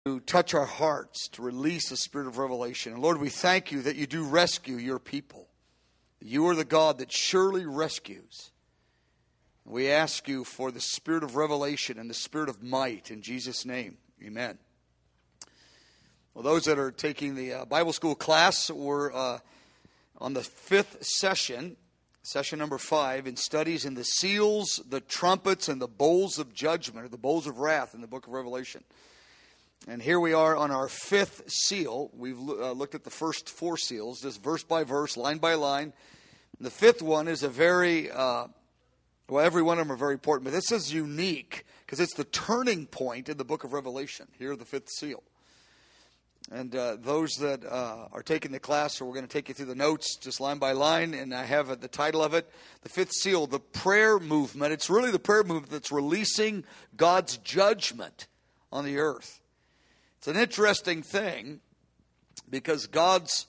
To touch our hearts, to release the spirit of revelation. And Lord, we thank you that you do rescue your people. You are the God that surely rescues. We ask you for the spirit of revelation and the spirit of might in Jesus' name. Amen. Well, those that are taking the Bible school class, we're on the fifth session number 5, in studies in the seals, the trumpets, and the bowls of judgment, or the bowls of wrath in the book of Revelation. And here we are on our 5th seal. We've looked at the first 4 seals, just verse by verse, line by line. And the 5th one is a very, well, every one of them are very important, but this is unique because it's the turning point in the book of Revelation. Here, the 5th seal. And those that are taking the class, so we're going to take you through the notes just line by line, and I have the title of it, the 5th seal, the prayer movement. It's really the prayer movement that's releasing God's judgment on the earth. It's an interesting thing because God's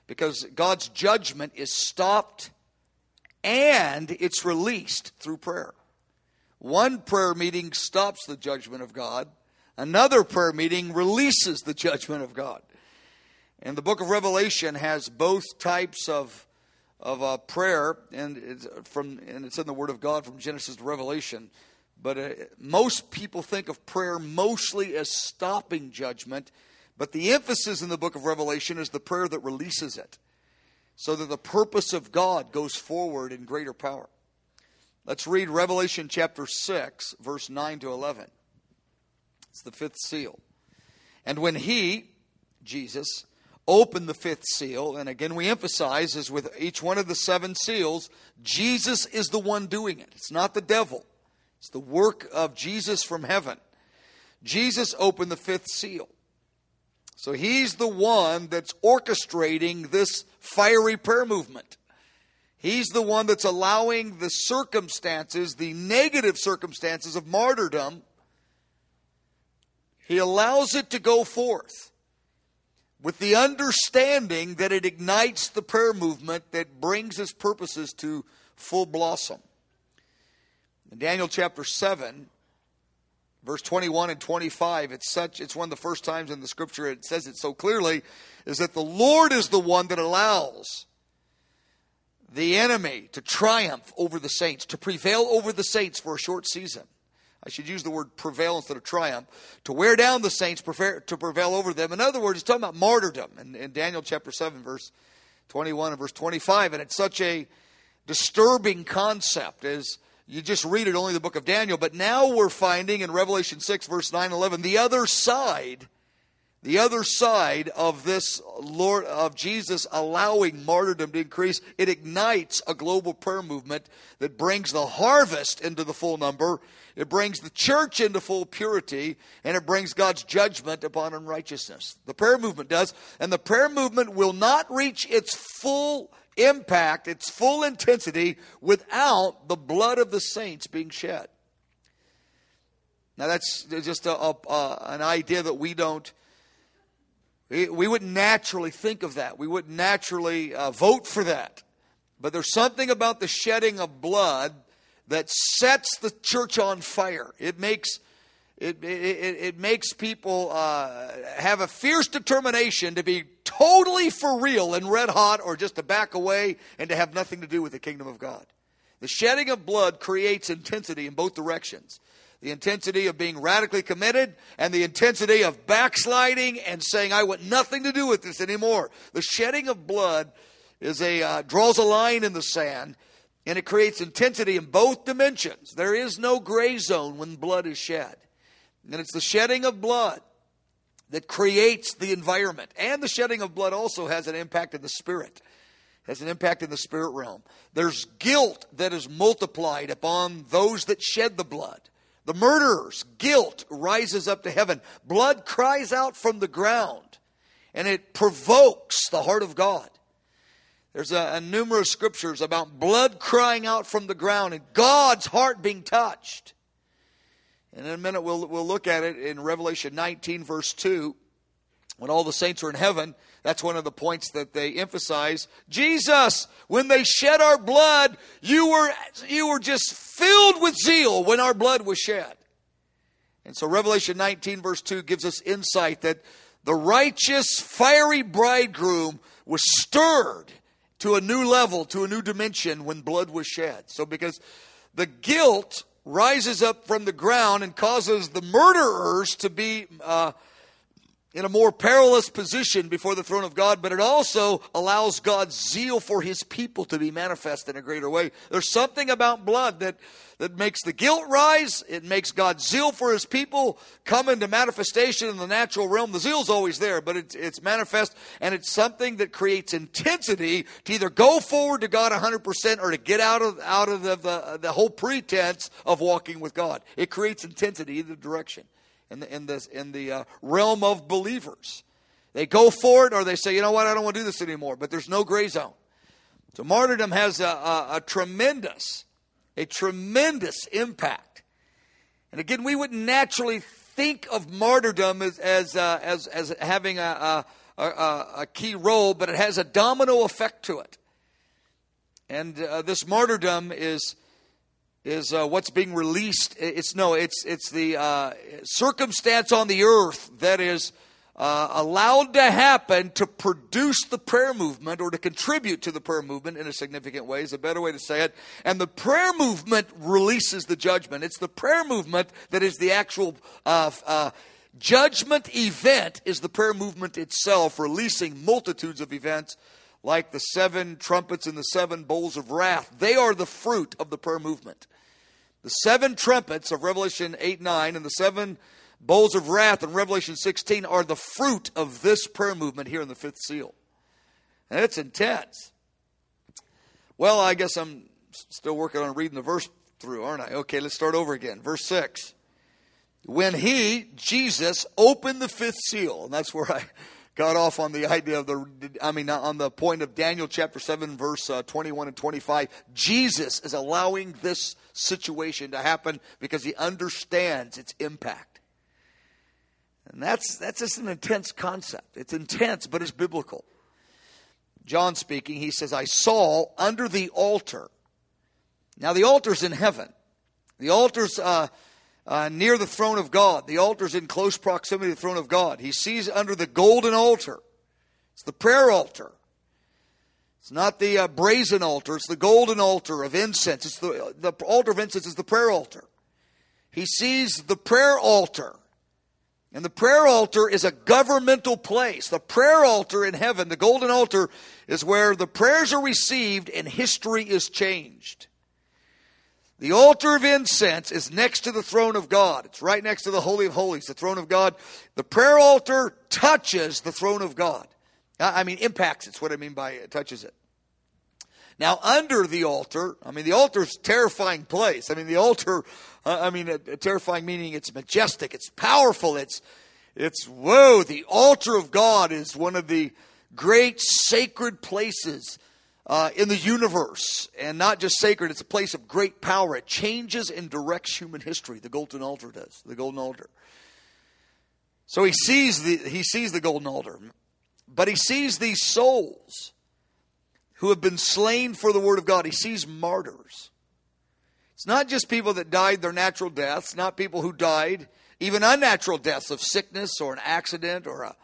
judgment is stopped and it's released through prayer. One prayer meeting stops the judgment of God. Another prayer meeting releases the judgment of God. And the book of Revelation has both types of prayer, and it's in the Word of God from Genesis to Revelation. But most people think of prayer mostly as stopping judgment. But the emphasis in the book of Revelation is the prayer that releases it, so that the purpose of God goes forward in greater power. Let's read Revelation chapter 6, verse 9 to 11. It's the 5th seal. And when he, Jesus, opened the 5th seal, and again we emphasize, as with each one of the 7 seals, Jesus is the one doing it. It's not the devil. It's the work of Jesus from heaven. Jesus opened the 5th seal. So he's the one that's orchestrating this fiery prayer movement. He's the one that's allowing the circumstances, the negative circumstances of martyrdom. He allows it to go forth with the understanding that it ignites the prayer movement that brings his purposes to full blossom. In Daniel chapter 7, verse 21 and 25, it's one of the first times in the scripture it says it so clearly, is that the Lord is the one that allows the enemy to triumph over the saints, to prevail over the saints for a short season. I should use the word prevail instead of triumph. To wear down the saints, to prevail over them. In other words, it's talking about martyrdom in Daniel chapter 7, verse 21 and verse 25. And it's such a disturbing concept as you just read it only in the book of Daniel. But now we're finding in Revelation 6, verse 9 and 11, the other side of this Lord of Jesus allowing martyrdom to increase. It ignites a global prayer movement that brings the harvest into the full number. It brings the church into full purity, and it brings God's judgment upon unrighteousness. The prayer movement does, and the prayer movement will not reach its full impact, its full intensity, without the blood of the saints being shed. Now that's just an idea that we wouldn't naturally think of that. We wouldn't naturally vote for that. But there's something about the shedding of blood that sets the church on fire. It makes people have a fierce determination to be totally for real and red hot, or just to back away and to have nothing to do with the kingdom of God. The shedding of blood creates intensity in both directions. The intensity of being radically committed and the intensity of backsliding and saying, I want nothing to do with this anymore. The shedding of blood draws a line in the sand, and it creates intensity in both dimensions. There is no gray zone when blood is shed. And it's the shedding of blood that creates the environment. And the shedding of blood also has an impact in the spirit. Has an impact in the spirit realm. There's guilt that is multiplied upon those that shed the blood. The murderer's guilt rises up to heaven. Blood cries out from the ground, and it provokes the heart of God. There's numerous scriptures about blood crying out from the ground and God's heart being touched. And in a minute we'll look at it in Revelation 19, verse 2. When all the saints are in heaven, that's one of the points that they emphasize. Jesus, when they shed our blood, you were just filled with zeal when our blood was shed. And so Revelation 19 verse 2 gives us insight that the righteous, fiery bridegroom was stirred to a new level, to a new dimension when blood was shed. So because the guilt rises up from the ground and causes the murderers to be in a more perilous position before the throne of God, but it also allows God's zeal for his people to be manifest in a greater way. There's something about blood that makes the guilt rise. It makes God's zeal for his people come into manifestation in the natural realm. The zeal's always there, but it's manifest, and it's something that creates intensity to either go forward to God 100% or to get out of the whole pretense of walking with God. It creates intensity either direction. In the realm of believers, they go for it, or they say, you know what, I don't want to do this anymore. But there's no gray zone. So martyrdom has a tremendous impact. And again, we wouldn't naturally think of martyrdom as having a key role, but it has a domino effect to it. And this martyrdom is what's being released. It's the circumstance on the earth that is allowed to happen to produce the prayer movement, or to contribute to the prayer movement in a significant way is a better way to say it. And the prayer movement releases the judgment. It's the prayer movement that is the actual judgment event, is the prayer movement itself, releasing multitudes of events like the 7 trumpets and the 7 bowls of wrath. They are the fruit of the prayer movement. The 7 trumpets of Revelation 8-9 and the 7 bowls of wrath in Revelation 16 are the fruit of this prayer movement here in the 5th seal. And it's intense. Well, I guess I'm still working on reading the verse through, aren't I? Okay, let's start over again. Verse 6. When he, Jesus, opened the 5th seal, and that's where I got off on the idea of on the point of Daniel chapter 7, verse 21 and 25. Jesus is allowing this situation to happen because he understands its impact. And that's just an intense concept. It's intense, but it's biblical. John speaking, he says, I saw under the altar. Now the altar's in heaven. The altar's near the throne of God. The altar's in close proximity to the throne of God. He sees under the golden altar. It's the prayer altar. It's not the brazen altar. It's the golden altar of incense. It's the altar of incense is the prayer altar. He sees the prayer altar. And the prayer altar is a governmental place. The prayer altar in heaven, the golden altar, is where the prayers are received and history is changed. The altar of incense is next to the throne of God. It's right next to the Holy of Holies, the throne of God. The prayer altar touches the throne of God. Impacts it's what I mean by it touches it. Now, under the altar, the altar's a terrifying place. The altar, terrifying meaning it's majestic, it's powerful, it's whoa, the altar of God is one of the great sacred places in the universe. And not just sacred, it's a place of great power. It changes and directs human history. The golden altar does. The golden altar. So he sees the golden altar. But he sees these souls who have been slain for the word of God. He sees martyrs. It's not just people that died their natural deaths, not people who died even unnatural deaths of sickness or an accident or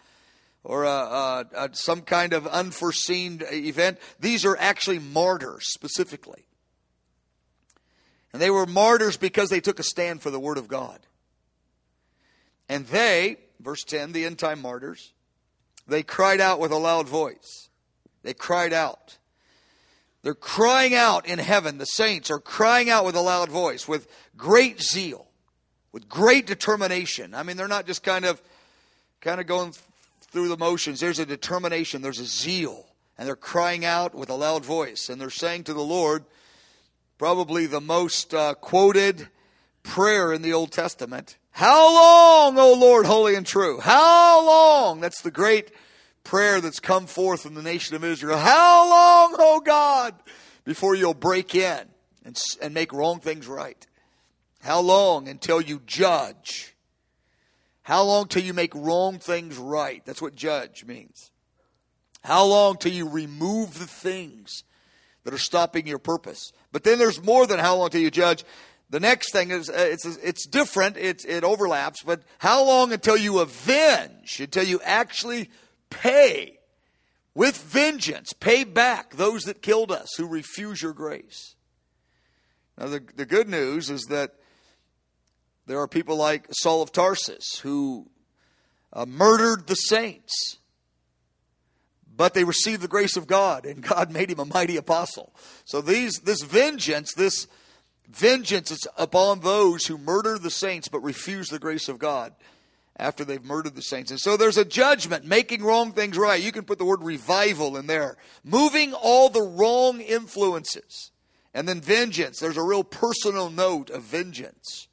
some kind of unforeseen event. These are actually martyrs specifically. And they were martyrs because they took a stand for the word of God. And they, verse 10, the end time martyrs, they cried out with a loud voice. They cried out. They're crying out in heaven. The saints are crying out with a loud voice, with great zeal, with great determination. They're not just kind of going through the motions. There's a determination. There's a zeal. And they're crying out with a loud voice. And they're saying to the Lord, probably the most quoted prayer in the Old Testament, how long, O Lord, holy and true? How long? That's the great prayer that's come forth from the nation of Israel. How long, O God, before you'll break in and make wrong things right? How long until you judge? How long till you make wrong things right? That's what judge means. How long till you remove the things that are stopping your purpose? But then there's more than how long till you judge. The next thing is, it's different, it overlaps, but how long until you avenge, until you actually pay with vengeance, pay back those that killed us, who refuse your grace? Now, the good news is that there are people like Saul of Tarsus who murdered the saints, but they received the grace of God, and God made him a mighty apostle. So this vengeance is upon those who murder the saints but refuse the grace of God after they've murdered the saints. And so there's a judgment, making wrong things right. You can put the word revival in there. Moving all the wrong influences. And then vengeance. There's a real personal note of vengeance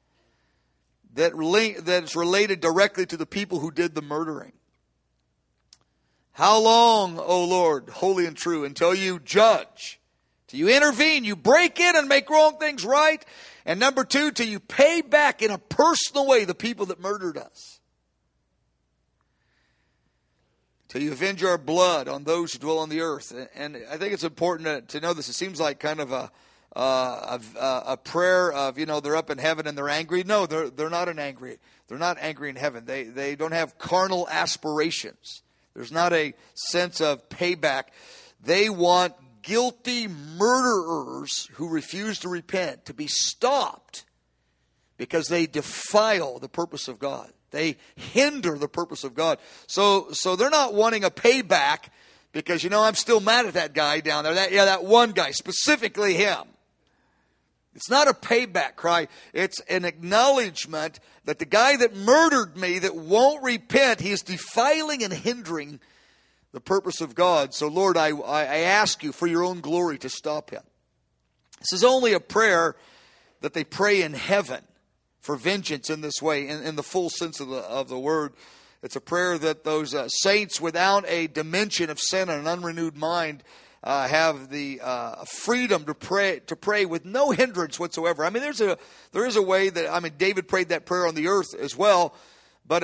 that's related directly to the people who did the murdering. How long, O Lord, holy and true, until you judge? Till you intervene, you break in and make wrong things right. And number two, till you pay back in a personal way the people that murdered us. Till you avenge our blood on those who dwell on the earth. And I think it's important to know this. It seems like kind of a prayer of, they're up in heaven and they're angry. No, they're not angry. They're not angry in heaven. They don't have carnal aspirations. There's not a sense of payback. They want guilty murderers who refuse to repent to be stopped because they defile the purpose of God. They hinder the purpose of God. So they're not wanting a payback because, I'm still mad at that guy down there. That one guy, specifically him. It's not a payback cry. It's an acknowledgement that the guy that murdered me, that won't repent, he is defiling and hindering the purpose of God. So, Lord, I ask you for your own glory to stop him. This is only a prayer that they pray in heaven for vengeance in this way, in the full sense of the word. It's a prayer that those saints without a dimension of sin and an unrenewed mind have the freedom to pray with no hindrance whatsoever. I mean, there is a way that, David prayed that prayer on the earth as well. But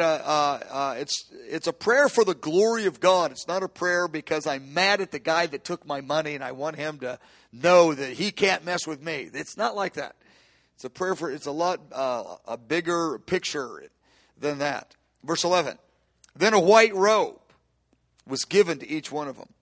it's a prayer for the glory of God. It's not a prayer because I'm mad at the guy that took my money and I want him to know that he can't mess with me. It's not like that. It's a prayer it's a bigger picture than that. Verse 11. Then a white robe was given to each one of them.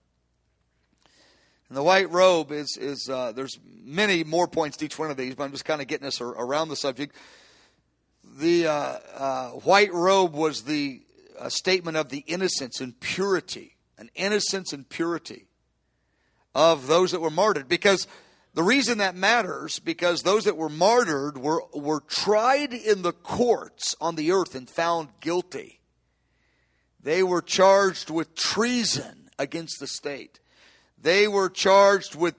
And the white robe is there's many more points to each one of these, but I'm just kind of getting us around the subject. The white robe was the statement of the innocence and purity, an innocence and purity of those that were martyred. Because the reason that matters, because those that were martyred were tried in the courts on the earth and found guilty. They were charged with treason against the state. They were charged with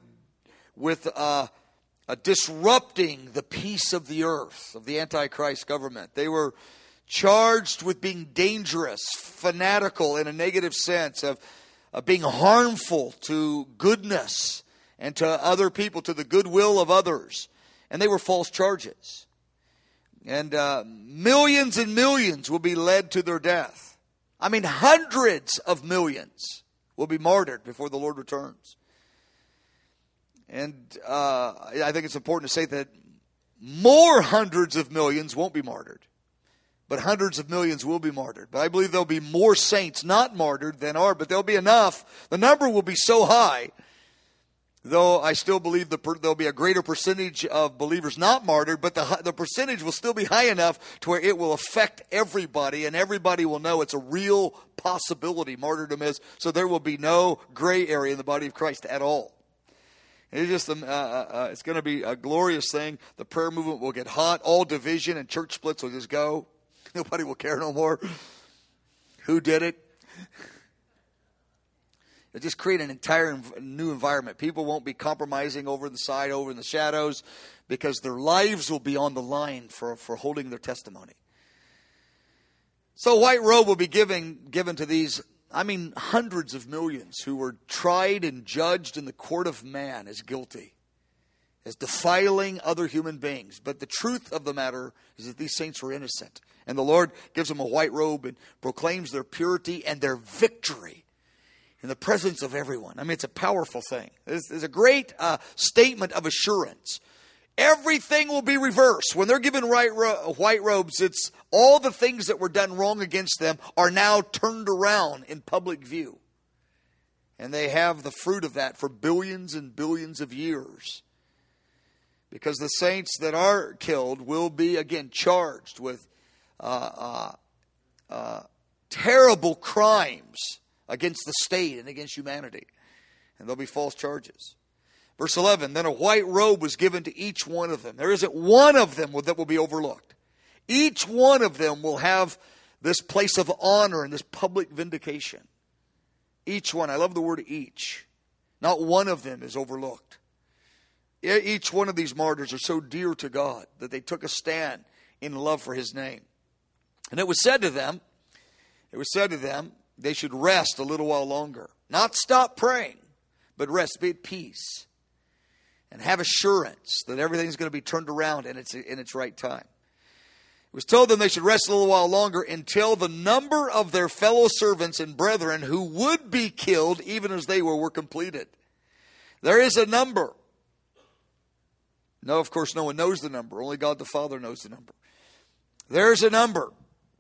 disrupting the peace of the earth, of the Antichrist government. They were charged with being dangerous, fanatical in a negative sense, of being harmful to goodness and to other people, to the goodwill of others. And they were false charges. And millions and millions will be led to their death. Hundreds of millions will be martyred before the Lord returns. And I think it's important to say that more hundreds of millions won't be martyred. But hundreds of millions will be martyred. But I believe there'll be more saints not martyred than are. But there'll be enough. The number will be so high. Though I still believe there'll be a greater percentage of believers not martyred. But the percentage will still be high enough to where it will affect everybody. And everybody will know it's a real possibility, martyrdom is. So there will be no gray area in the body of Christ at all. It's just it's going to be a glorious thing. The prayer movement will get hot. All division and church splits will just go. Nobody will care no more. Who did it? It'll just create an entire new environment. People won't be compromising over the side, over in the shadows, because their lives will be on the line for holding their testimony. So white robe will be given to these, hundreds of millions who were tried and judged in the court of man as guilty, as defiling other human beings. But the truth of the matter is that these saints were innocent. And the Lord gives them a white robe and proclaims their purity and their victory in the presence of everyone. It's a powerful thing. It's a great statement of assurance. everything will be reversed. When they're given white robes, it's all the things that were done wrong against them are now turned around in public view. And they have the fruit of that for billions and billions of years. Because the saints that are killed will be, again, charged with terrible crimes against the state and against humanity. And there'll be false charges. Verse 11, then a white robe was given to each one of them. There isn't one of them that will be overlooked. Each one of them will have this place of honor and this public vindication. Each one. I love the word each. Not one of them is overlooked. Each one of these martyrs are so dear to God that they took a stand in love for His name. And it was said to them, they should rest a little while longer. Not stop praying, but rest, be at peace. And have assurance that everything's going to be turned around in its right time. It was told them they should rest a little while longer until the number of their fellow servants and brethren who would be killed even as they were completed. There is a number. No, of course, no one knows the number. Only God the Father knows the number. There's a number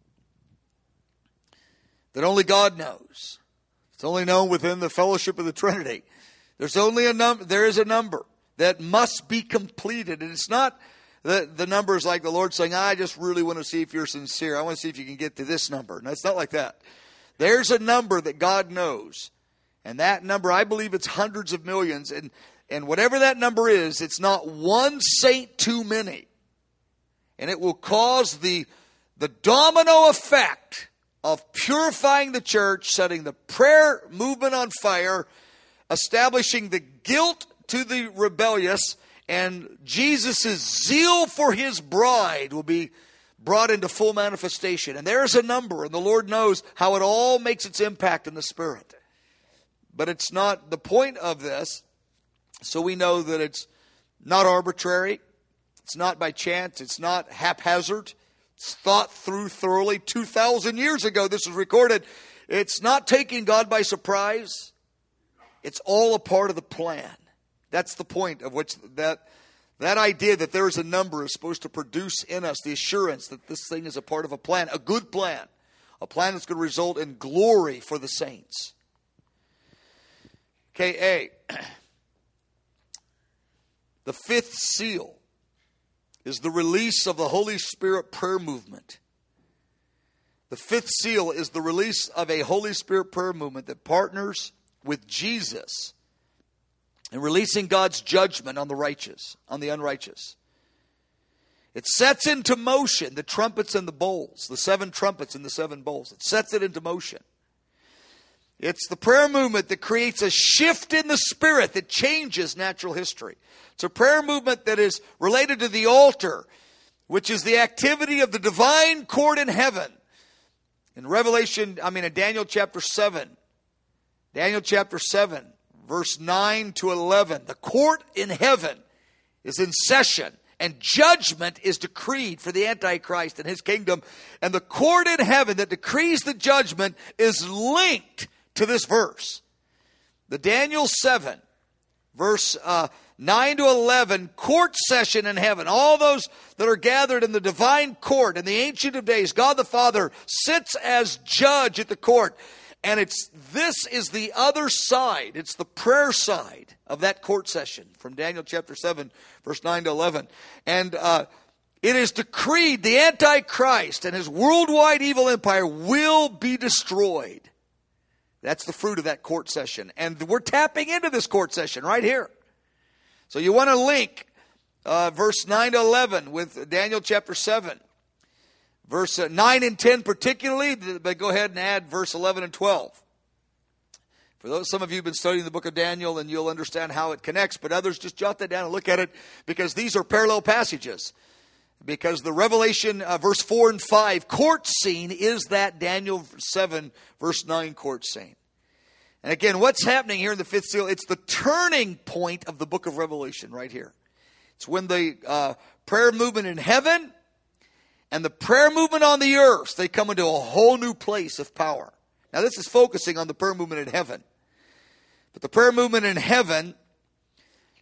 that only God knows. It's only known within the fellowship of the Trinity. There is a number that must be completed. And it's not the numbers like the Lord saying, I just really want to see if you're sincere. I want to see if you can get to this number. No, it's not like that. There's a number that God knows. And that number, I believe it's hundreds of millions. And whatever that number is, it's not one saint too many. And it will cause the domino effect of purifying the church, setting the prayer movement on fire, establishing the guilt to the rebellious, and Jesus' zeal for His bride will be brought into full manifestation. And there's a number, and the Lord knows how it all makes its impact in the Spirit. But it's not the point of this, so we know that it's not arbitrary, it's not by chance, it's not haphazard, it's thought through thoroughly. 2,000 years ago this was recorded. It's not taking God by surprise. It's all a part of the plan. That's the point of which that idea that there is a number is supposed to produce in us the assurance that this thing is a part of a plan, a good plan, a plan that's going to result in glory for the saints. Okay, the fifth seal is the release of the Holy Spirit prayer movement. The fifth seal is the release of a Holy Spirit prayer movement that partners with Jesus in releasing God's judgment on the righteous, on the unrighteous. It sets into motion the trumpets and the bowls, the 7 trumpets and the 7 bowls. It sets it into motion. It's the prayer movement that creates a shift in the Spirit that changes natural history. It's a prayer movement that is related to the altar, which is the activity of the divine court in heaven. In Daniel chapter 7, verse 9 to 11, the court in heaven is in session, and judgment is decreed for the Antichrist and his kingdom. And the court in heaven that decrees the judgment is linked to this verse. The Daniel 7, verse 9 to 11, court session in heaven. All those that are gathered in the divine court in the Ancient of Days, God the Father sits as judge at the court. And this is the other side. It's the prayer side of that court session from Daniel chapter 7, verse 9 to 11. And it is decreed the Antichrist and his worldwide evil empire will be destroyed. That's the fruit of that court session. And we're tapping into this court session right here. So you want to link verse 9 to 11 with Daniel chapter 7. Verse 9 and 10 particularly, but go ahead and add verse 11 and 12. For some of you have been studying the book of Daniel, and you'll understand how it connects, but others just jot that down and look at it, because these are parallel passages. Because the Revelation verse 4 and 5 court scene is that Daniel 7 verse 9 court scene. And again, what's happening here in the fifth seal? It's the turning point of the book of Revelation right here. It's when the prayer movement in heaven and the prayer movement on the earth, they come into a whole new place of power. Now this is focusing on the prayer movement in heaven. But the prayer movement in heaven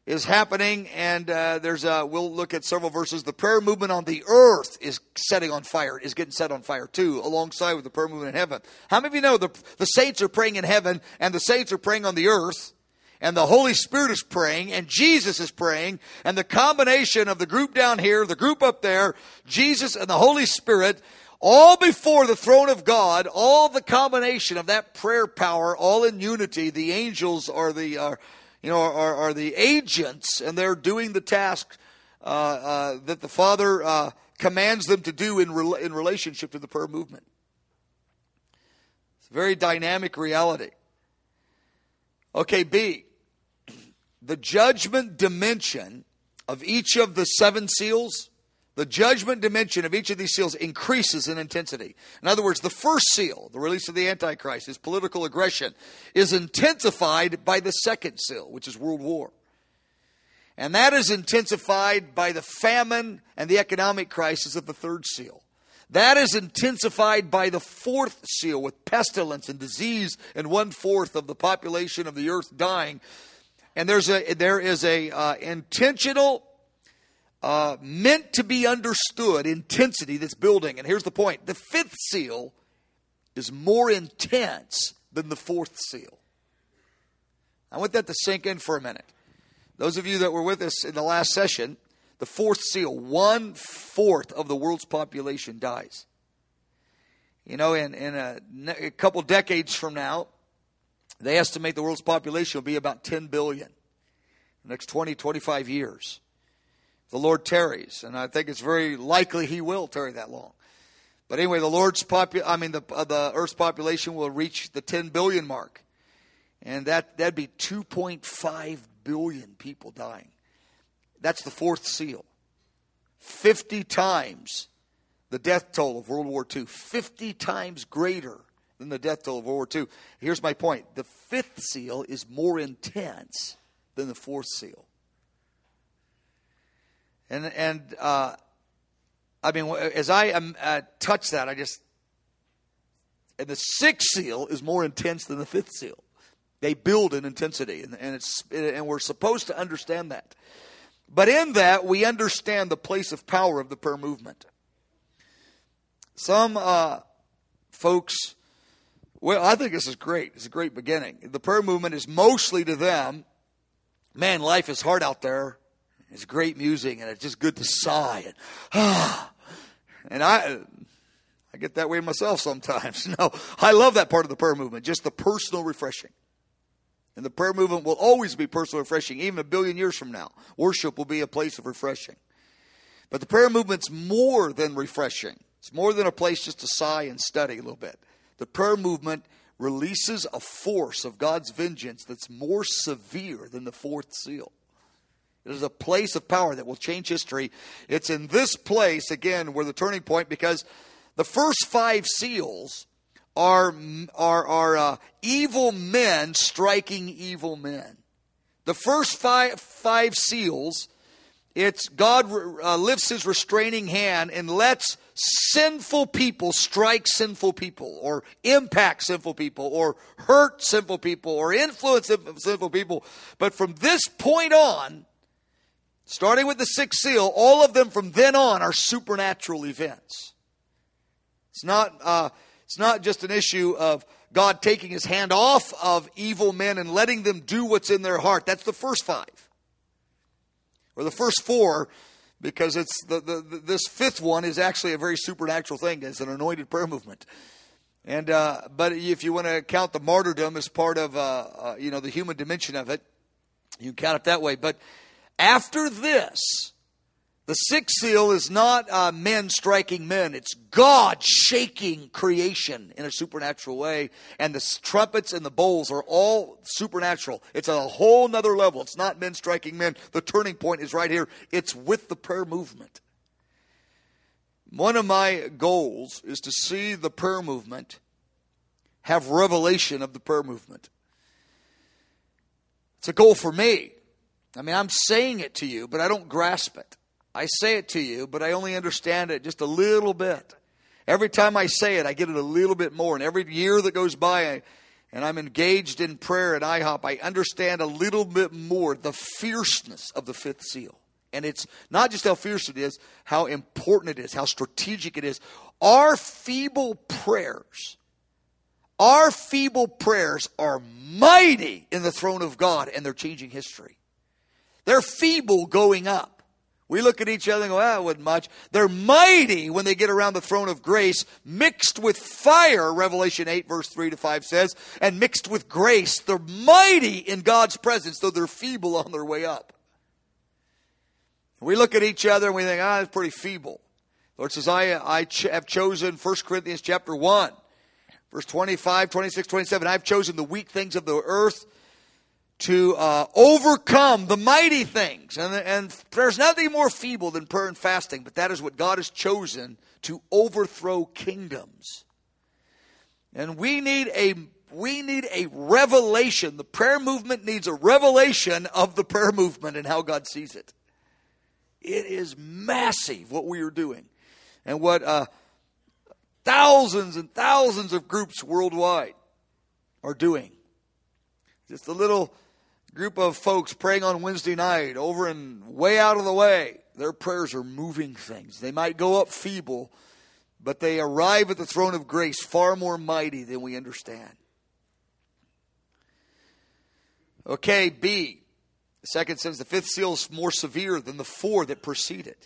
is happening, and we'll look at several verses. The prayer movement on the earth is setting on fire, is getting set on fire too, alongside with the prayer movement in heaven. How many of you know the saints are praying in heaven, and the saints are praying on the earth, and the Holy Spirit is praying, and Jesus is praying, and the combination of the group down here, the group up there, Jesus and the Holy Spirit, all before the throne of God, all the combination of that prayer power, all in unity. The angels are the agents, and they're doing the task that the Father commands them to do in relationship to the prayer movement. It's a very dynamic reality. Okay, B. The judgment dimension of each of the 7 seals, the judgment dimension of each of these seals increases in intensity. In other words, the first seal, the release of the Antichrist, his political aggression, is intensified by the second seal, which is world war. And that is intensified by the famine and the economic crisis of the third seal. That is intensified by the fourth seal with pestilence and disease and 1/4 of the population of the earth dying. And there is a intentional, meant to be understood intensity that's building. And here's the point. The 5th seal is more intense than the 4th seal. I want that to sink in for a minute. Those of you that were with us in the last session, the 4th seal, 1/4 of the world's population dies. You know, in a couple decades from now, they estimate the world's population will be about 10 billion in the next 20, 25 years. The Lord tarries, and I think it's very likely He will tarry that long. But anyway, the Earth's population will reach the 10 billion mark, and that'd be 2.5 billion people dying. That's the 4th seal. 50 times the death toll of World War II. 50 times greater than the death toll of World War II. Here's my point. The 5th seal is more intense than the 4th seal. And as I touch that, and the 6th seal is more intense than the 5th seal. They build in intensity, and we're supposed to understand that. But in that, we understand the place of power of the prayer movement. Some folks, well, I think this is great. It's a great beginning. The prayer movement is mostly to them, man, life is hard out there. It's great music, and it's just good to sigh. And I get that way myself sometimes. No, I love that part of the prayer movement, just the personal refreshing. And the prayer movement will always be personal refreshing, even 1 billion years from now. Worship will be a place of refreshing. But the prayer movement's more than refreshing. It's more than a place just to sigh and study a little bit. The prayer movement releases a force of God's vengeance that's more severe than the 4th seal. It is a place of power that will change history. It's in this place, again, where the turning point, because the first 5 seals are evil men striking evil men. The first five seals, it's God lifts His restraining hand and lets sinful people strike sinful people, or impact sinful people, or hurt sinful people, or influence sinful people. But from this point on, starting with the 6th seal, all of them from then on are supernatural events. It's not just an issue of God taking His hand off of evil men and letting them do what's in their heart. That's the first 5. Or the first 4, because it's this 5th one is actually a very supernatural thing. It's an anointed prayer movement. And but if you want to count the martyrdom as part of the human dimension of it, you can count it that way. But after this, the 6th seal is not men striking men. It's God shaking creation in a supernatural way. And the trumpets and the bowls are all supernatural. It's a whole nother level. It's not men striking men. The turning point is right here. It's with the prayer movement. One of my goals is to see the prayer movement have revelation of the prayer movement. It's a goal for me. I mean, I'm saying it to you, but I don't grasp it. I say it to you, but I only understand it just a little bit. Every time I say it, I get it a little bit more. And every year that goes by, and I'm engaged in prayer at IHOP, I understand a little bit more the fierceness of the fifth seal. And it's not just how fierce it is, how important it is, how strategic it is. Our feeble prayers are mighty in the throne of God, and they're changing history. They're feeble going up. We look at each other and go, it wasn't much. They're mighty when they get around the throne of grace, mixed with fire, Revelation 8, verse 3 to 5 says, and mixed with grace. They're mighty in God's presence, though they're feeble on their way up. We look at each other and we think, it's pretty feeble. The Lord says, I have chosen, 1 Corinthians chapter 1, verse 25, 26, 27, I've chosen the weak things of the earth to overcome the mighty things. And there's nothing more feeble than prayer and fasting, but that is what God has chosen to overthrow kingdoms. And we need a revelation. The prayer movement needs a revelation of the prayer movement and how God sees it. It is massive what we are doing. And what thousands and thousands of groups worldwide are doing. Just a little group of folks praying on Wednesday night over and way out of the way. Their prayers are moving things. They might go up feeble, but they arrive at the throne of grace far more mighty than we understand. Okay, B. The second says the fifth seal is more severe than the four that precede it.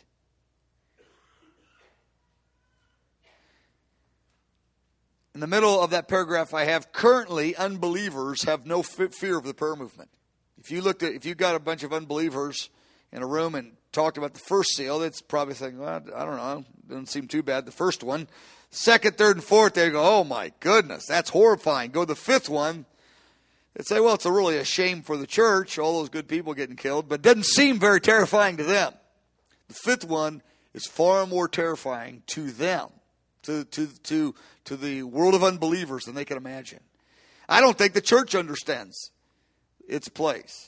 In the middle of that paragraph I have, currently unbelievers have no fear of the prayer movement. If you got a bunch of unbelievers in a room and talked about the first seal, it's probably thinking, well, I don't know, doesn't seem too bad. The first one, second, third, and fourth, they go, oh my goodness, that's horrifying. Go to the fifth one, they'd say, well, it's really a shame for the church, all those good people getting killed, but it doesn't seem very terrifying to them. The fifth one is far more terrifying to them, to the world of unbelievers than they can imagine. I don't think the church understands its place.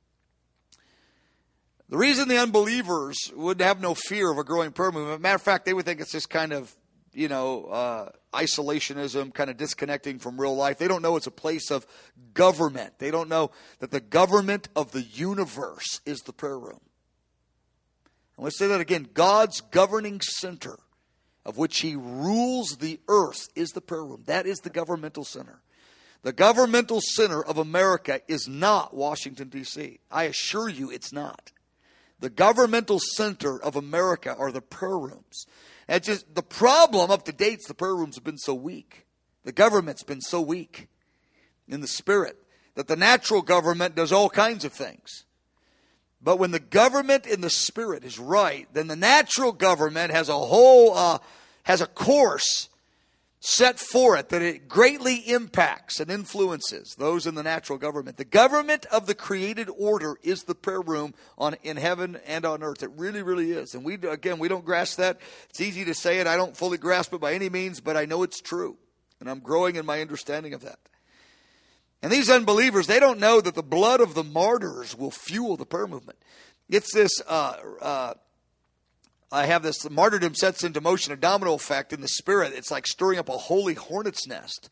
The reason the unbelievers would have no fear of a growing prayer movement, matter of fact, they would think it's just kind of, isolationism, kind of disconnecting from real life. They don't know it's a place of government. They don't know that the government of the universe is the prayer room. And let's say that again. God's governing center, of which he rules the earth, is the prayer room. That is the governmental center. The governmental center of America is not Washington, D.C. I assure you it's not. The governmental center of America are the prayer rooms. And just the problem up to date is the prayer rooms have been so weak. The government's been so weak in the spirit that the natural government does all kinds of things. But when the government in the spirit is right, then the natural government has a course set for it that it greatly impacts and influences those in the natural government. The government of the created order is the prayer room in heaven and on earth. It really, really is. And we don't grasp that. It's easy to say it. I don't fully grasp it by any means, but I know it's true. And I'm growing in my understanding of that. And these unbelievers, they don't know that the blood of the martyrs will fuel the prayer movement. It's this, I have this, martyrdom sets into motion a domino effect in the spirit. It's like stirring up a holy hornet's nest.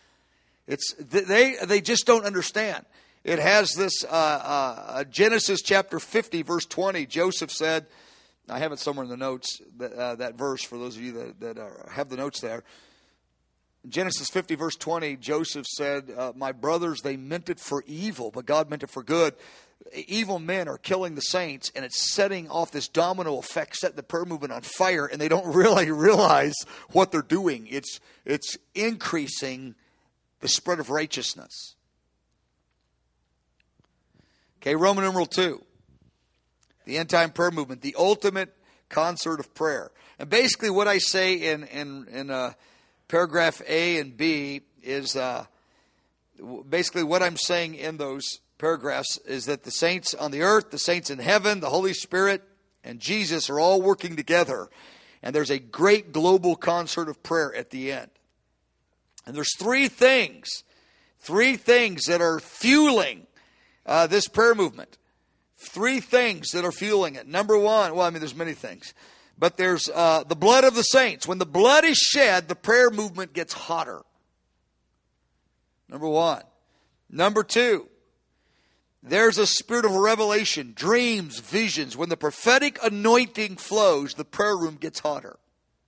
They just don't understand. It has this, Genesis chapter 50, verse 20, Joseph said, I have it somewhere in the notes, that verse for those of you that have the notes there. Genesis 50, verse 20, Joseph said, my brothers, they meant it for evil, but God meant it for good. Evil men are killing the saints, and it's setting off this domino effect, setting the prayer movement on fire, and they don't really realize what they're doing. It's increasing the spread of righteousness. Okay, Roman numeral 2. The end-time prayer movement, the ultimate concert of prayer. And basically what I say in paragraph A and B is basically what I'm saying in those paragraphs is that the saints on the earth, the saints in heaven, the Holy Spirit, and Jesus are all working together. And there's a great global concert of prayer at the end. And there's three things that are fueling this prayer movement. Three things that are fueling it. Number one, there's many things. But there's the blood of the saints. When the blood is shed, the prayer movement gets hotter. Number one. Number two, there's a spirit of revelation, dreams, visions. When the prophetic anointing flows, the prayer room gets hotter.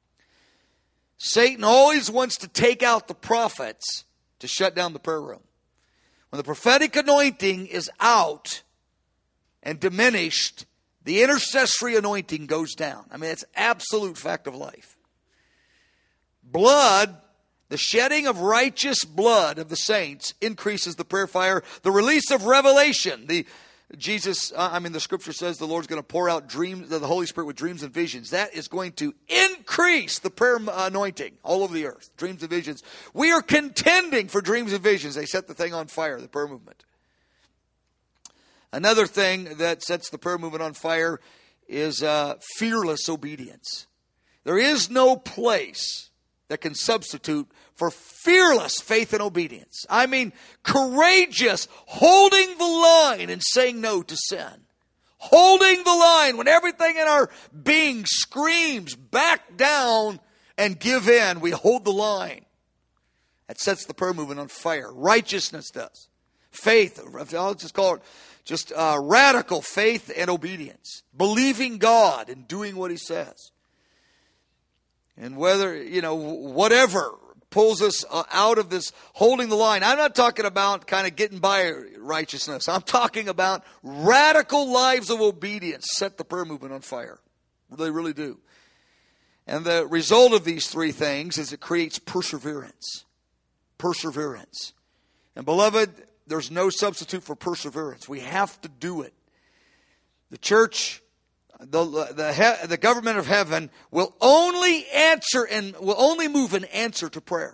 Satan always wants to take out the prophets to shut down the prayer room. When the prophetic anointing is out and diminished, the intercessory anointing goes down. I mean, it's absolute fact of life. Blood, the shedding of righteous blood of the saints increases the prayer fire. The release of revelation. The scripture says the Lord's going to pour out the Holy Spirit with dreams and visions. That is going to increase the prayer anointing all over the earth. Dreams and visions. We are contending for dreams and visions. They set the thing on fire, the prayer movement. Another thing that sets the prayer movement on fire is fearless obedience. There is no place that can substitute for fearless faith and obedience. I mean, courageous, holding the line and saying no to sin. Holding the line when everything in our being screams, back down and give in. We hold the line. That sets the prayer movement on fire. Righteousness does. Faith, I'll just call it radical faith and obedience. Believing God and doing what He says. And whatever pulls us out of this holding the line. I'm not talking about kind of getting by righteousness. I'm talking about radical lives of obedience set the prayer movement on fire. They really do. And the result of these three things is it creates perseverance. Perseverance. And beloved, there's no substitute for perseverance. We have to do it. The church, the government of heaven will only answer and will only move in answer to prayer.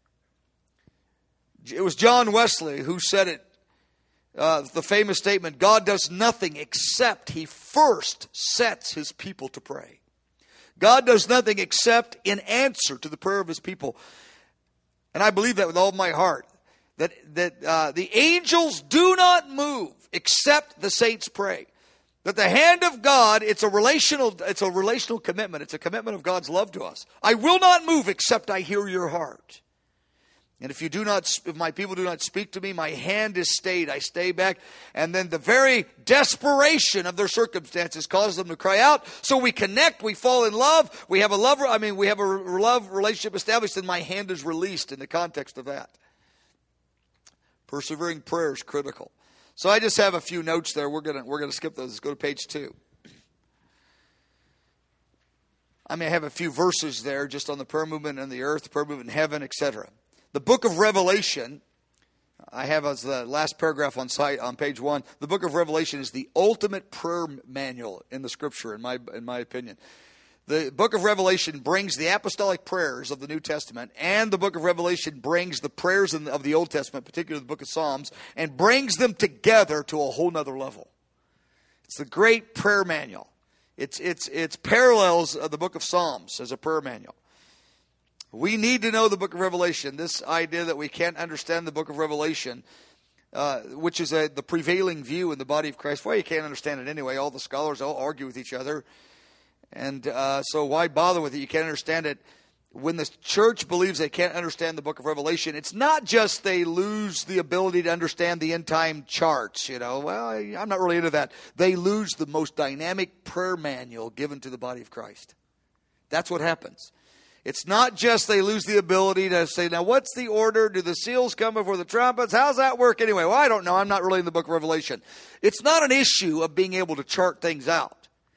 It was John Wesley who said it, the famous statement, God does nothing except He first sets His people to pray. God does nothing except in answer to the prayer of His people. And I believe that with all my heart. That the angels do not move except the saints pray. That the hand of God, it's a relational commitment. It's a commitment of God's love to us. I will not move except I hear your heart. And if my people do not speak to me, my hand is stayed. I stay back. And then the very desperation of their circumstances causes them to cry out. So we connect, we fall in love. We have a love relationship established, and my hand is released in the context of that. Persevering prayer is critical. So I just have a few notes there. We're gonna skip those. Let's go to page 2. I have a few verses there just on the prayer movement in the earth, prayer movement in heaven, etc. The book of Revelation, I have as the last paragraph on page 1. The book of Revelation is the ultimate prayer manual in the Scripture, in my opinion. The book of Revelation brings the apostolic prayers of the New Testament, and the book of Revelation brings the prayers of the Old Testament, particularly the book of Psalms, and brings them together to a whole nother level. It's the great prayer manual. It's parallels the book of Psalms as a prayer manual. We need to know the book of Revelation. This idea that we can't understand the book of Revelation, which is the prevailing view in the body of Christ. Well, you can't understand it anyway. All the scholars all argue with each other. And so why bother with it? You can't understand it. When the church believes they can't understand the book of Revelation, it's not just they lose the ability to understand the end time charts. Well, I'm not really into that. They lose the most dynamic prayer manual given to the body of Christ. That's what happens. It's not just they lose the ability to say, now what's the order? Do the seals come before the trumpets? How's that work anyway? Well, I don't know. I'm not really in the book of Revelation. It's not an issue of being able to chart things out.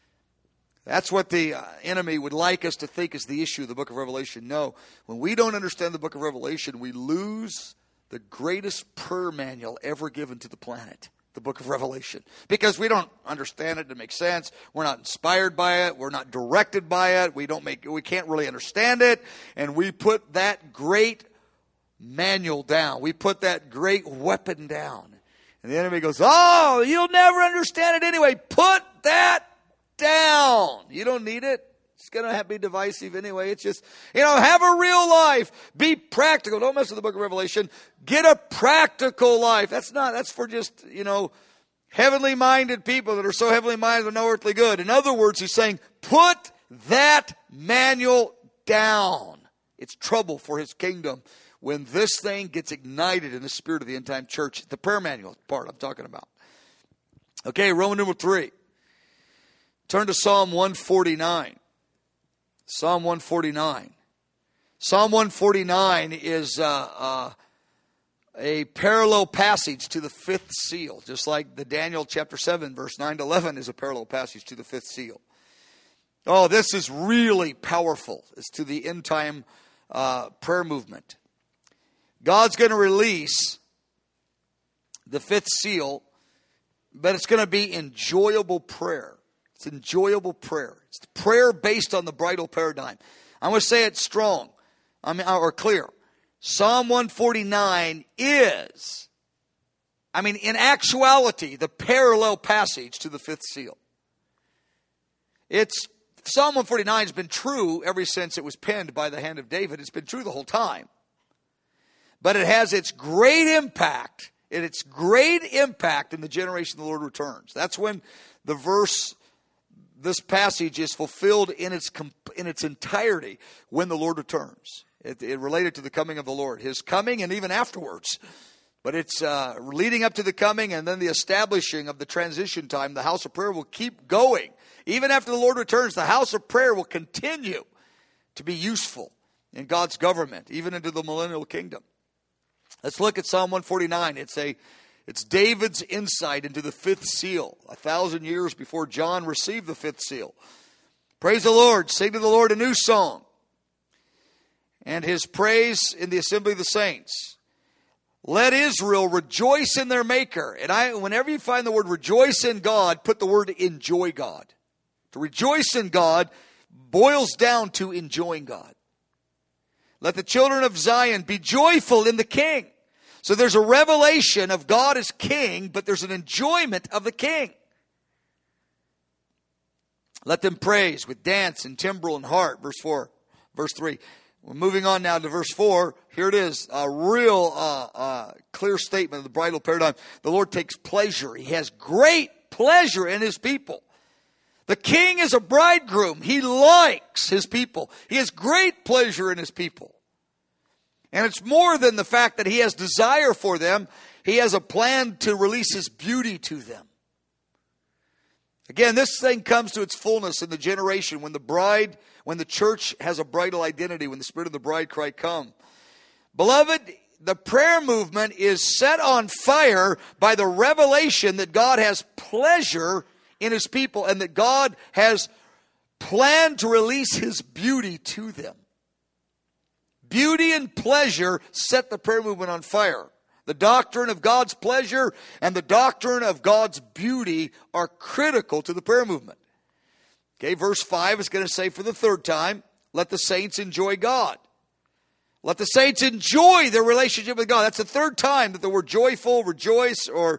That's what the enemy would like us to think is the issue of the book of Revelation. No, when we don't understand the book of Revelation, we lose the greatest prayer manual ever given to the planet, the book of Revelation. Because we don't understand it to make sense. We're not inspired by it. We're not directed by it. We can't really understand it. And we put that great manual down. We put that great weapon down. And the enemy goes, oh, you'll never understand it anyway. Put that down. You don't need it. It's going to be divisive anyway. It's just, have a real life. Be practical. Don't mess with the book of Revelation. Get a practical life. That's for just, heavenly minded people that are so heavenly minded with no earthly good. In other words, he's saying, put that manual down. It's trouble for his kingdom when this thing gets ignited in the spirit of the end time church. The prayer manual part I'm talking about. Okay, Roman numeral 3. Turn to Psalm 149. Psalm 149. Psalm 149 is a parallel passage to the fifth seal, just like the Daniel chapter 7, verse 9 to 11 is a parallel passage to the fifth seal. Oh, this is really powerful. It's to the end time prayer movement. God's going to release the fifth seal, but it's going to be enjoyable prayer. It's enjoyable prayer. It's prayer based on the bridal paradigm. I'm going to say it strong, or clear. Psalm 149 is, in actuality, the parallel passage to the fifth seal. Psalm 149 has been true ever since it was penned by the hand of David. It's been true the whole time. But it has its great impact, in the generation the Lord returns. That's when this passage is fulfilled in its entirety when the Lord returns. It related to the coming of the Lord, His coming and even afterwards. But it's leading up to the coming and then the establishing of the transition time. The house of prayer will keep going. Even after the Lord returns, the house of prayer will continue to be useful in God's government, even into the millennial kingdom. Let's look at Psalm 149. It's David's insight into the fifth seal, 1,000 years before John received the fifth seal. Praise the Lord. Sing to the Lord a new song. And His praise in the assembly of the saints. Let Israel rejoice in their Maker. And whenever you find the word rejoice in God, put the word enjoy God. To rejoice in God boils down to enjoying God. Let the children of Zion be joyful in the King. So there's a revelation of God as King, but there's an enjoyment of the King. Let them praise with dance and timbrel and harp. Verse 4, verse 3. We're moving on now to verse 4. Here it is, a real clear statement of the bridal paradigm. The Lord takes pleasure. He has great pleasure in His people. The King is a bridegroom. He likes His people. He has great pleasure in His people. And it's more than the fact that He has desire for them. He has a plan to release His beauty to them. Again, this thing comes to its fullness in the generation when the church has a bridal identity, when the Spirit of the bride cry, come. Beloved, the prayer movement is set on fire by the revelation that God has pleasure in His people and that God has planned to release His beauty to them. Beauty and pleasure set the prayer movement on fire. The doctrine of God's pleasure and the doctrine of God's beauty are critical to the prayer movement. Okay, verse 5 is going to say for the third time, let the saints enjoy God. Let the saints enjoy their relationship with God. That's the third time that the word joyful, rejoice, or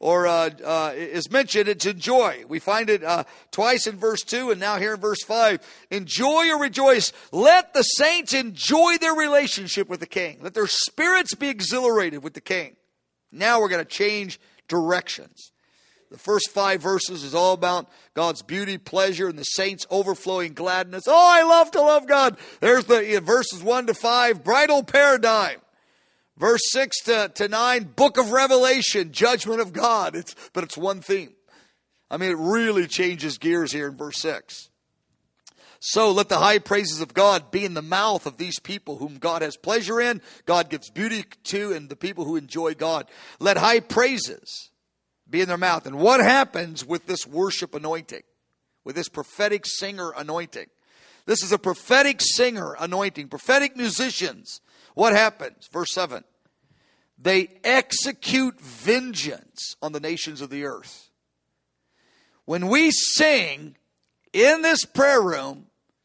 is mentioned. It's enjoy. We find it twice in verse 2 and now here in verse 5. Enjoy or rejoice. Let the saints enjoy their relationship with the King. Let their spirits be exhilarated with the King. Now we're going to change directions. The first 5 verses is all about God's beauty, pleasure, and the saints' overflowing gladness. Oh, I love to love God. There's the verses 1 to 5, bridal paradigm. Verse 6 to 9, book of Revelation, judgment of God. But it's one theme. It really changes gears here in verse 6. So let the high praises of God be in the mouth of these people whom God has pleasure in, God gives beauty to, and the people who enjoy God. Let high praises be in their mouth. And what happens with this worship anointing? With this prophetic singer anointing? This is a prophetic singer anointing. Prophetic musicians. What happens? Verse 7. They execute vengeance on the nations of the earth. When we sing in this prayer room,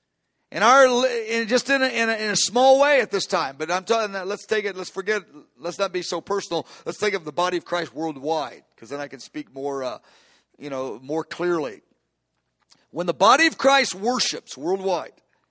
just in a small way at this time, but I'm talking that let's not be so personal. Let's think of the body of Christ worldwide, because then I can speak more clearly. When the body of Christ worships worldwide,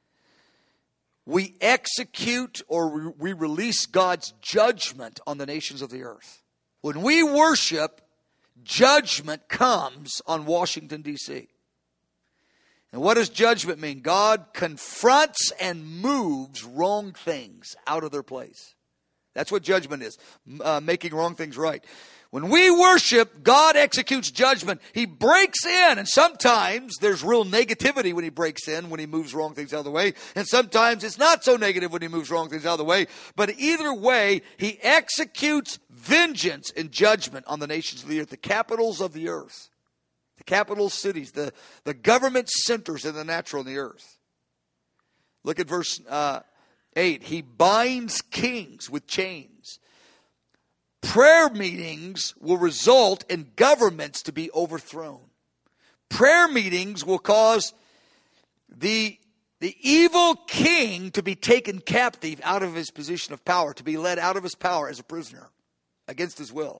we execute or we release God's judgment on the nations of the earth. When we worship, judgment comes on Washington, D.C. And what does judgment mean? God confronts and moves wrong things out of their place. That's what judgment is, making wrong things right. When we worship, God executes judgment. He breaks in, and sometimes there's real negativity when he breaks in, when he moves wrong things out of the way, and sometimes it's not so negative when he moves wrong things out of the way. But either way, he executes vengeance and judgment on the nations of the earth, the capitals of the earth, the capital cities, the government centers in the natural in the earth. Look at verse 8. He binds kings with chains. Prayer meetings will result in governments to be overthrown. Prayer meetings will cause the evil king to be taken captive out of his position of power, to be led out of his power as a prisoner against his will.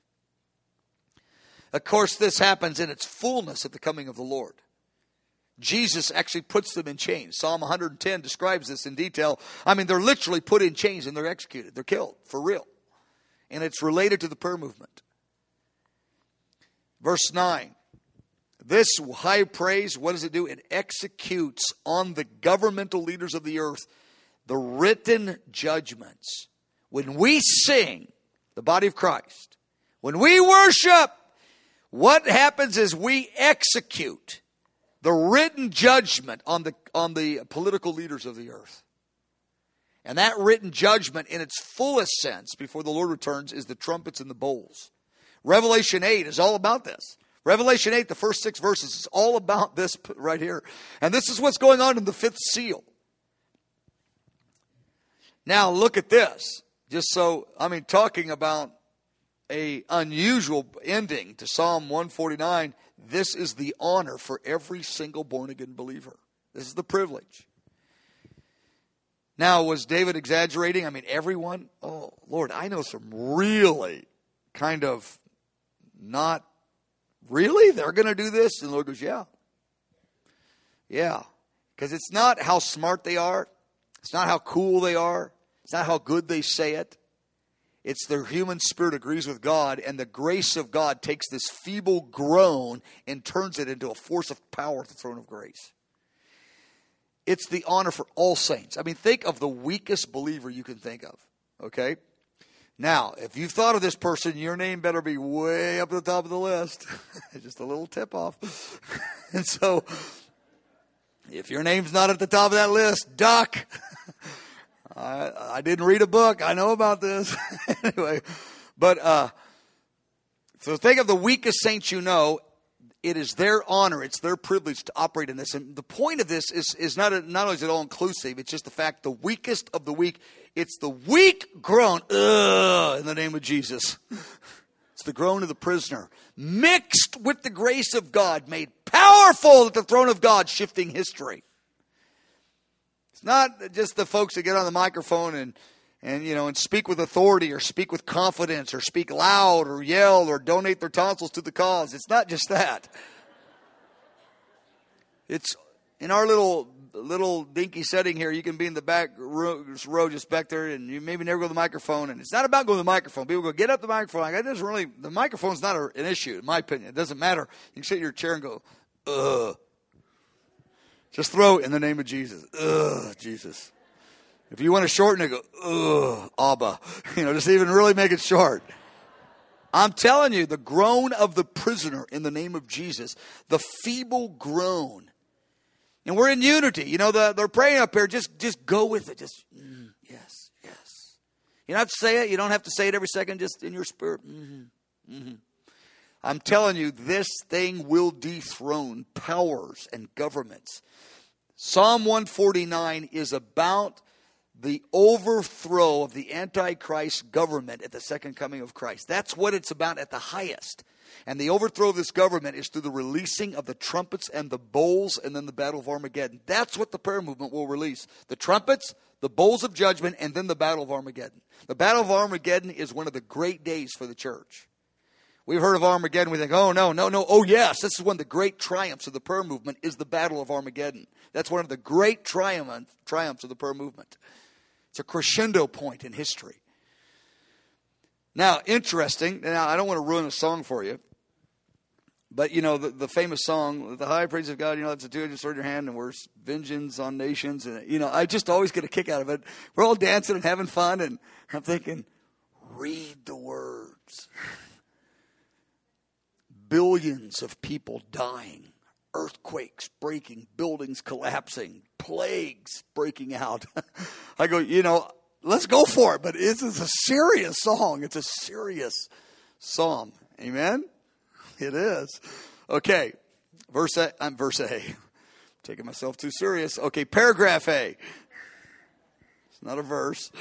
Of course, this happens in its fullness at the coming of the Lord. Jesus actually puts them in chains. Psalm 110 describes this in detail. I mean, they're literally put in chains and they're executed. They're killed for real. And it's related to the prayer movement. Verse 9. This high praise, what does it do? It executes on the governmental leaders of the earth the written judgments. When we sing, the body of Christ, when we worship, what happens is we execute the written judgment on the political leaders of the earth. And that written judgment in its fullest sense before the Lord returns is the trumpets and the bowls. Revelation 8 is all about this. Revelation 8, the first 6 verses, is all about this right here. And this is what's going on in the fifth seal. Now look at this. Talking about an unusual ending to Psalm 149, this is the honor for every single born-again believer. This is the privilege. Now, was David exaggerating? I mean, everyone? Oh, Lord, I know some really kind of not really? They're going to do this? And the Lord goes, yeah. Yeah. Because it's not how smart they are. It's not how cool they are. It's not how good they say it. It's their human spirit agrees with God, and the grace of God takes this feeble groan and turns it into a force of power at the throne of grace. It's the honor for all saints. I mean, think of the weakest believer you can think of, okay? Now, if you've thought of this person, your name better be way up at the top of the list. Just a little tip-off. And so, if your name's not at the top of that list, duck. I didn't read a book. I know about this. Anyway, but so think of the weakest saints you know. It is their honor. It's their privilege to operate in this. And the point of this is not only is it all inclusive, it's just the fact the weakest of the weak. It's the weak groan, in the name of Jesus. It's the groan of the prisoner, mixed with the grace of God, made powerful at the throne of God, shifting history. It's not just the folks that get on the microphone and speak with authority or speak with confidence or speak loud or yell or donate their tonsils to the cause. It's not just that. It's in our little dinky setting here. You can be in the back row just back there, and you maybe never go to the microphone. And it's not about going to the microphone. People go, get up the microphone. Like, the microphone's not an issue, in my opinion. It doesn't matter. You can sit in your chair and go, ugh. Just throw it in the name of Jesus. Ugh, Jesus. If you want to shorten it, go, ugh, Abba. Just even really make it short. I'm telling you, the groan of the prisoner in the name of Jesus, the feeble groan. And we're in unity. They're praying up here. Just go with it. Just, yes, yes. You don't have to say it. You don't have to say it every second, just in your spirit. Mm-hmm, mm-hmm. I'm telling you, this thing will dethrone powers and governments. Psalm 149 is about the overthrow of the Antichrist government at the second coming of Christ. That's what it's about at the highest. And the overthrow of this government is through the releasing of the trumpets and the bowls and then the battle of Armageddon. That's what the prayer movement will release. The trumpets, the bowls of judgment, and then the battle of Armageddon. The battle of Armageddon is one of the great days for the church. We've heard of Armageddon. We think, oh, no. Oh, yes. This is one of the great triumphs of the prayer movement is the battle of Armageddon. That's one of the great triumphs of the prayer movement. It's a crescendo point in history. Now, interesting. Now, I don't want to ruin a song for you. But, the famous song, the high praise of God, that's a two-edged sword in your hand and we're vengeance on nations. And, I just always get a kick out of it. We're all dancing and having fun. And I'm thinking, read the words. Billions of people dying, earthquakes breaking, buildings collapsing, plagues breaking out. I go, let's go for it. But this is a serious song. It's a serious psalm. Amen? It is. Okay, verse A. I'm taking myself too serious. Okay, paragraph A. It's not a verse.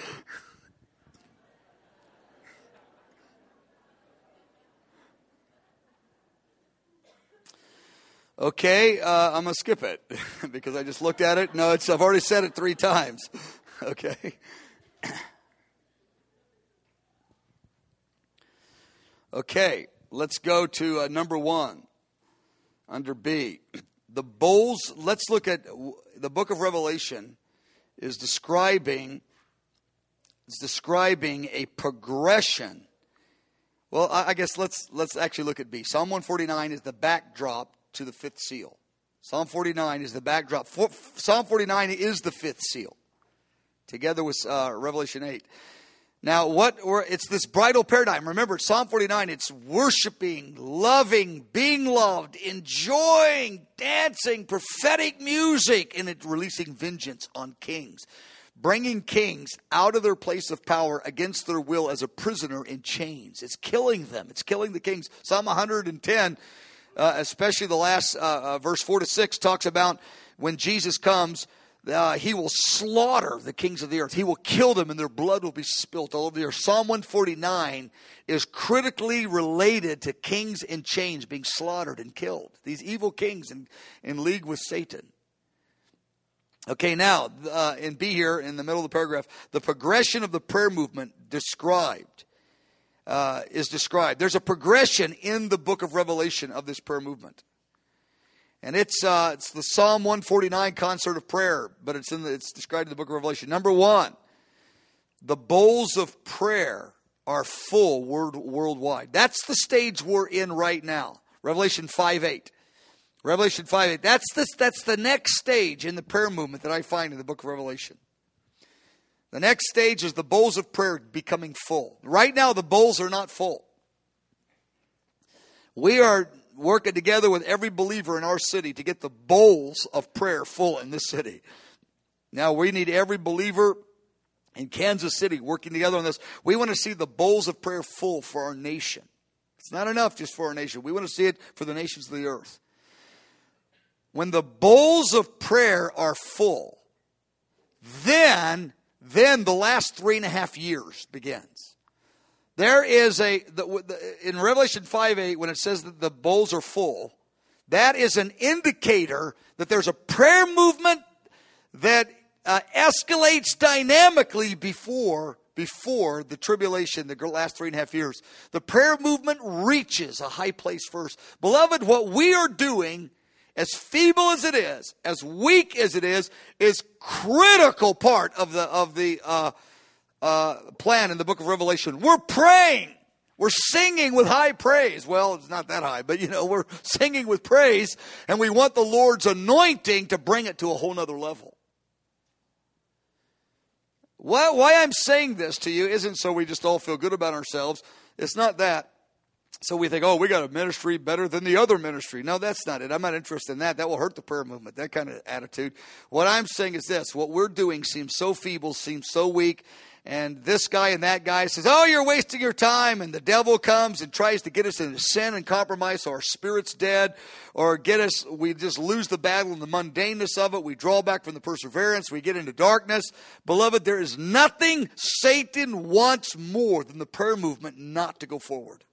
Okay, I'm going to skip it because I just looked at it. No, I've already said it 3 times. Okay. Okay, let's go to number 1 under B. The bowls, let's look at the book of Revelation is describing a progression. Well, I guess let's actually look at B. Psalm 149 is the backdrop to the 5th seal. Psalm 49 is the backdrop. Psalm 49 is the 5th seal, together with Revelation 8. Now, it's this bridal paradigm. Remember, Psalm 49, it's worshiping, loving, being loved, enjoying, dancing, prophetic music, and it's releasing vengeance on kings, bringing kings out of their place of power against their will as a prisoner in chains. It's killing them. It's killing the kings. Psalm 110, especially the last verse 4-6, talks about when Jesus comes, he will slaughter the kings of the earth. He will kill them and their blood will be spilt all over the earth. Psalm 149 is critically related to kings in chains being slaughtered and killed. These evil kings in league with Satan. Okay, now, in B here, in the middle of the paragraph, the progression of the prayer movement is described. There's a progression in the book of Revelation of this prayer movement. And it's the Psalm 149 concert of prayer, but it's described in the book of Revelation. Number 1, the bowls of prayer are full worldwide. That's the stage we're in right now. Revelation 5:8. Revelation 5:8. That's the next stage in the prayer movement that I find in the book of Revelation. The next stage is the bowls of prayer becoming full. Right now, the bowls are not full. We are working together with every believer in our city to get the bowls of prayer full in this city. Now, we need every believer in Kansas City working together on this. We want to see the bowls of prayer full for our nation. It's not enough just for our nation. We want to see it for the nations of the earth. When the bowls of prayer are full, then the last 3.5 years begins. There is in Revelation 5:8, when it says that the bowls are full, that is an indicator that there's a prayer movement that escalates dynamically before the tribulation, the last 3.5 years. The prayer movement reaches a high place first. Beloved, what we are doing, as feeble as it is, as weak as it is critical part of the plan in the book of Revelation. We're praying. We're singing with high praise. Well, it's not that high, but we're singing with praise, and we want the Lord's anointing to bring it to a whole nother level. Why I'm saying this to you isn't so we just all feel good about ourselves. It's not that. So we think, we got a ministry better than the other ministry. No, that's not it. I'm not interested in that. That will hurt the prayer movement, that kind of attitude. What I'm saying is this. What we're doing seems so feeble, seems so weak. And this guy and that guy says, you're wasting your time. And the devil comes and tries to get us into sin and compromise, so our spirit's dead. Or we just lose the battle in the mundaneness of it. We draw back from the perseverance. We get into darkness. Beloved, there is nothing Satan wants more than the prayer movement not to go forward.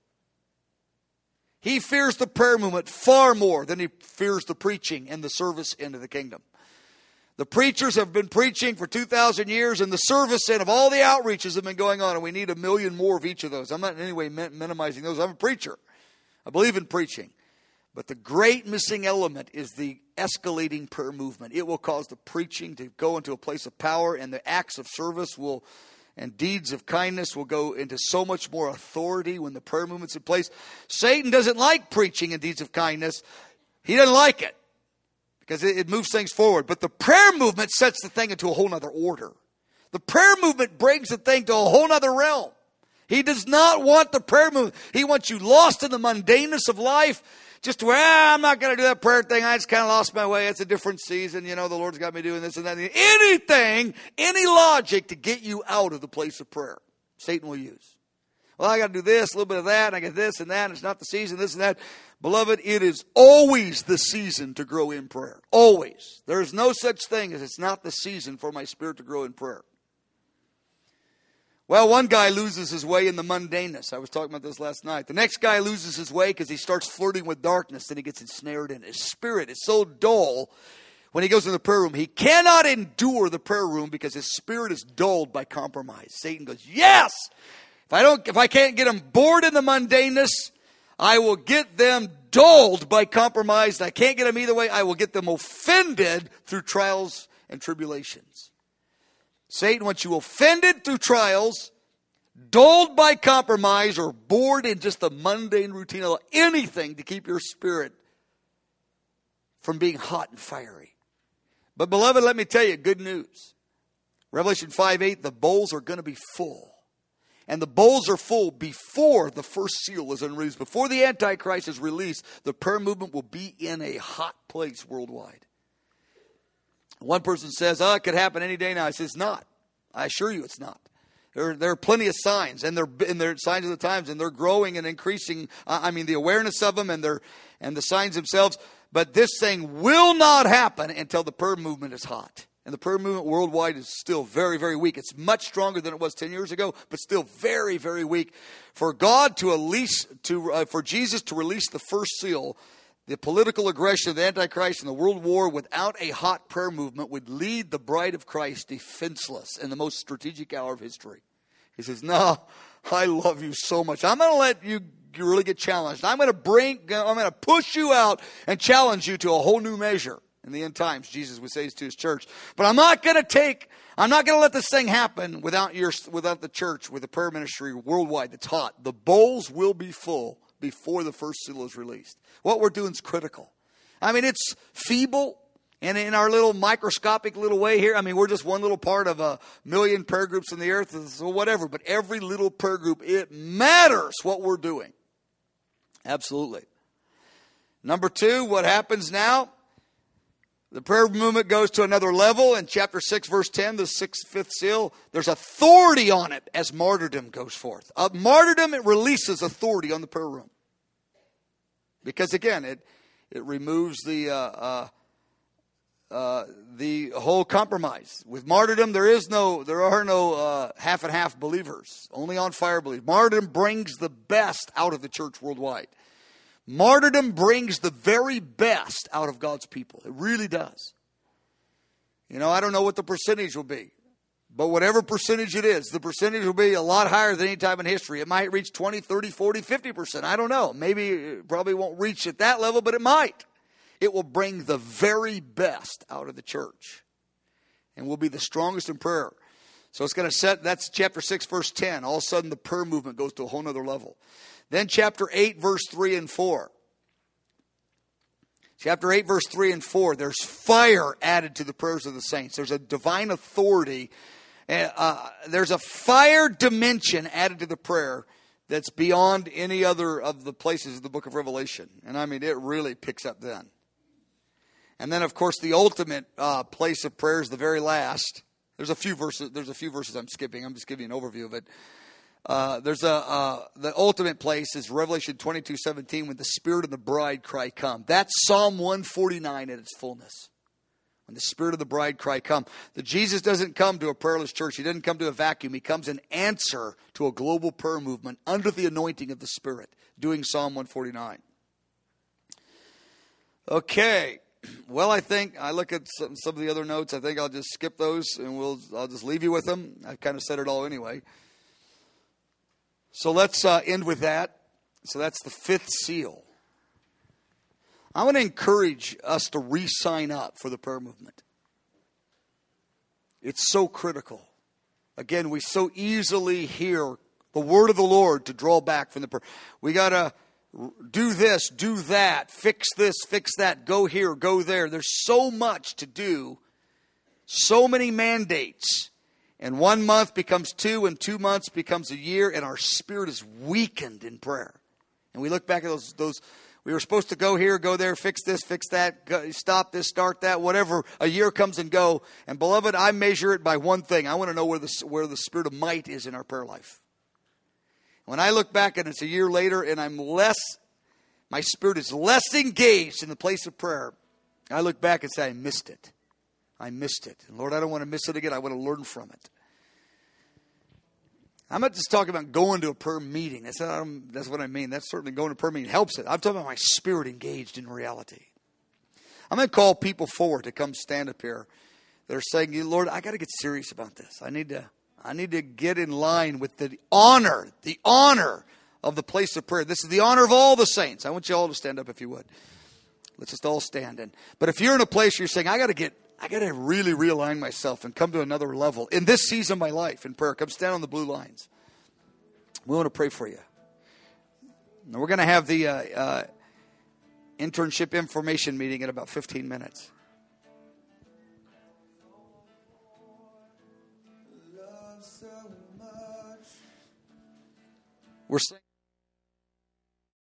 He fears the prayer movement far more than he fears the preaching and the service into the kingdom. The preachers have been preaching for 2,000 years, and the service end of all the outreaches have been going on, and we need 1 million more of each of those. I'm not in any way minimizing those. I'm a preacher. I believe in preaching. But the great missing element is the escalating prayer movement. It will cause the preaching to go into a place of power, and the acts of service will and deeds of kindness will go into so much more authority when the prayer movement's in place. Satan doesn't like preaching and deeds of kindness. He doesn't like it because it moves things forward. But the prayer movement sets the thing into a whole other order. The prayer movement brings the thing to a whole other realm. He does not want the prayer movement. He wants you lost in the mundaneness of life. Just where, I'm not going to do that prayer thing. I just kind of lost my way. It's a different season. You know, the Lord's got me doing this and that. Anything, any logic to get you out of the place of prayer, Satan will use. Well, I got to do this, a little bit of that, and I get this and that, and it's not the season, this and that. Beloved, it is always the season to grow in prayer. Always. There is no such thing as it's not the season for my spirit to grow in prayer. Well, one guy loses his way in the mundaneness. I was talking about this last night. The next guy loses his way because he starts flirting with darkness. Then he gets ensnared in it. His spirit is so dull when he goes in the prayer room. He cannot endure the prayer room because his spirit is dulled by compromise. Satan goes, yes! If I can't get them bored in the mundaneness, I will get them dulled by compromise. I can't get them either way. I will get them offended through trials and tribulations. Satan wants you offended through trials, dulled by compromise, or bored in just the mundane routine of anything to keep your spirit from being hot and fiery. But beloved, let me tell you good news. Revelation 5:8, the bowls are going to be full. And the bowls are full before the first seal is unreleased. Before the Antichrist is released, the prayer movement will be in a hot place worldwide. One person says, it could happen any day now. I say, it's not. I assure you it's not. There are plenty of signs, and they're signs of the times, and they're growing and increasing. The awareness of them and the signs themselves. But this thing will not happen until the prayer movement is hot. And the prayer movement worldwide is still very, very weak. It's much stronger than it was 10 years ago, but still very, very weak. For for Jesus to release the first seal, the political aggression of the Antichrist and the world war without a hot prayer movement would lead the bride of Christ defenseless in the most strategic hour of history. He says, no, I love you so much. I'm going to let you really get challenged. I'm going to push you out and challenge you to a whole new measure. In the end times, Jesus would say to his church, but I'm not going to let this thing happen without the church, with the prayer ministry worldwide that's hot. The bowls will be full before the first seal is released. What we're doing is critical. It's feeble, and in our little microscopic little way here, we're just one little part of 1 million prayer groups in the earth, so whatever. But every little prayer group, it matters what we're doing. Absolutely. Number 2, what happens now? The prayer movement goes to another level. In chapter 6, verse 10, the fifth seal, there's authority on it as martyrdom goes forth. Martyrdom, it releases authority on the prayer room. Because again, it removes the whole compromise. With martyrdom, there are no half and half believers, only on fire believers. Martyrdom brings the best out of the church worldwide. Martyrdom brings the very best out of God's people. It really does. I don't know what the percentage will be. But whatever percentage it is, the percentage will be a lot higher than any time in history. It might reach 20, 30, 40, 50%. I don't know. Maybe it probably won't reach at that level, but it might. It will bring the very best out of the church. And will be the strongest in prayer. So it's going to that's chapter 6, verse 10. All of a sudden the prayer movement goes to a whole other level. Then chapter 8, verse 3 and 4. Chapter 8, verse 3 and 4. There's fire added to the prayers of the saints. There's a divine authority. There's a fire dimension added to the prayer that's beyond any other of the places of the book of Revelation. And it really picks up then. And then, of course, the ultimate place of prayer is the very last. There's a few verses I'm skipping. I'm just giving you an overview of it. The ultimate place is Revelation 22:17, when the Spirit and the bride cry, come. That's Psalm 149 at its fullness. When the Spirit of the bride cry, come. That Jesus doesn't come to a prayerless church. He doesn't come to a vacuum. He comes in answer to a global prayer movement under the anointing of the Spirit, doing Psalm 149. Okay. Well, I think I look at some of the other notes. I think I'll just skip those and I'll just leave you with them. I kind of said it all anyway. So let's end with that. So that's the fifth seal. I want to encourage us to re-sign up for the prayer movement. It's so critical. Again, we so easily hear the word of the Lord to draw back from the prayer. We got to do this, do that, fix this, fix that, go here, go there. There's so much to do, so many mandates. And 1 month becomes 2, and 2 months becomes a year, and our spirit is weakened in prayer. And we look back at those we were supposed to go here, go there, fix this, fix that, stop this, start that, whatever. A year comes and go. And beloved, I measure it by one thing. I want to know where the spirit of might is in our prayer life. When I look back and it's a year later and my spirit is less engaged in the place of prayer, I look back and say, I missed it. I missed it. And Lord, I don't want to miss it again. I want to learn from it. I'm not just talking about going to a prayer meeting. That's what I mean. That's certainly going to a prayer meeting helps it. I'm talking about my spirit engaged in reality. I'm going to call people forward to come stand up here that are saying, Lord, I got to get serious about this. I need to get in line with the honor of the place of prayer. This is the honor of all the saints. I want you all to stand up if you would. Let's just all stand in. But if you're in a place where you're saying, I got to really realign myself and come to another level in this season of my life in prayer, come stand on the blue lines. We want to pray for you. Now we're going to have the internship information meeting in about 15 minutes. We're saying